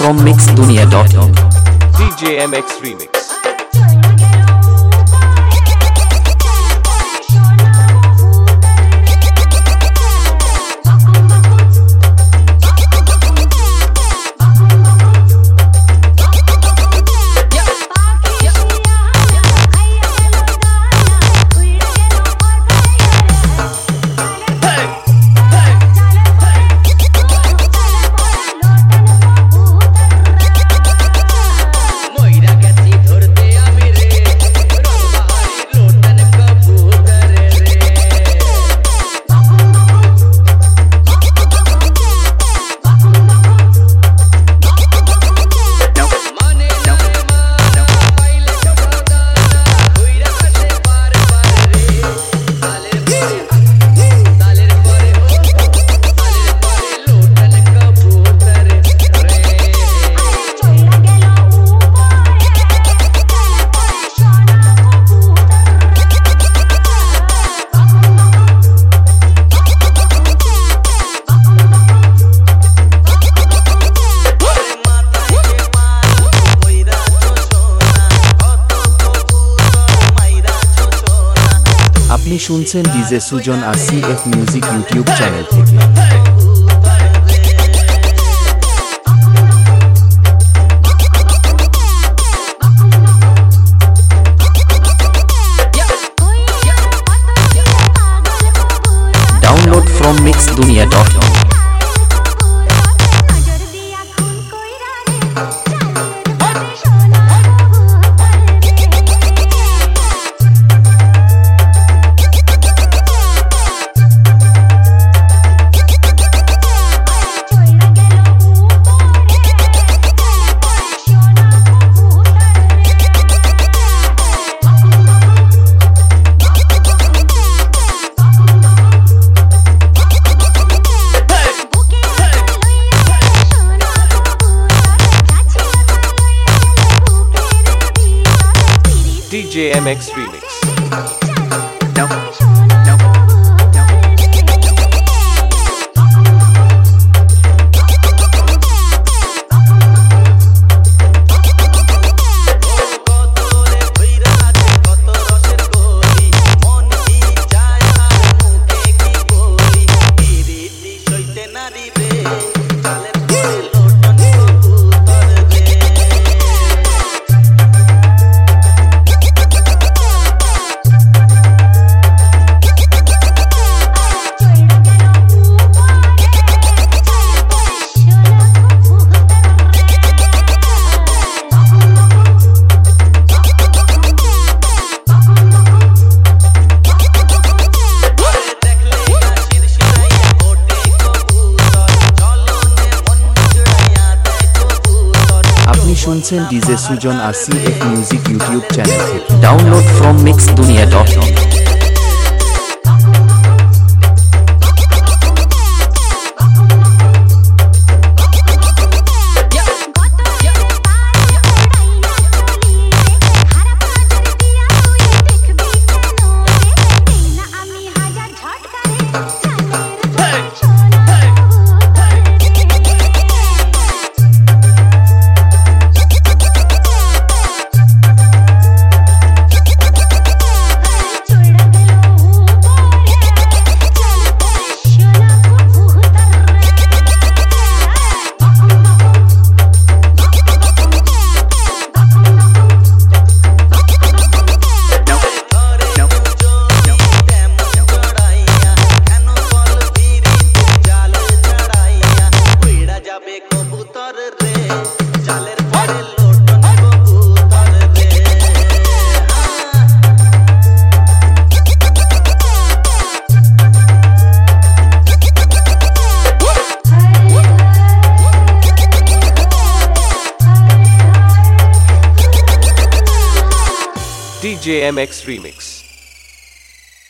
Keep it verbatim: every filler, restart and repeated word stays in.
from mix dunia dot in. D J M X Remix. আপনি শুনছেন DJ Sujon R C F music YouTube channel থেকে। Download from mix Duniya dot com. D J M X Remix. শুনছেন DJ Sujon R C F music YouTube channel থেকে। Download from mix Duniya dot com. D J M X Remix.